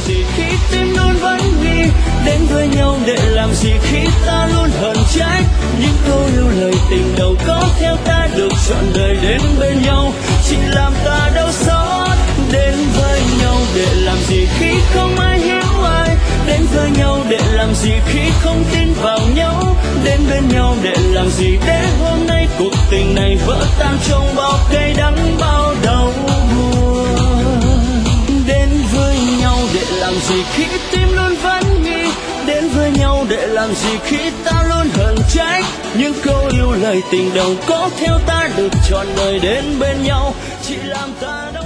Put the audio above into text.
gì khi tim luôn vẫn nghi, đến với nhau để làm gì khi ta luôn hờn trách. Những câu yêu lời tình đầu có theo ta được trọn đời đến bên nhau, chỉ làm ta đau xót. Đến với nhau để làm gì khi không ai hiểu ai, đến với nhau để làm gì khi không tin vào nhau, đến bên nhau để làm gì để hôm nay cuộc tình này vỡ tan trong bao cay đắng bao đau buồn. Đến với nhau để làm gì khi tim luôn vẫn nghi, đến với nhau để làm gì khi ta luôn hờn trách. Những câu yêu lời tình đầu có theo ta được trọn đời đến bên nhau, chỉ làm ta đau.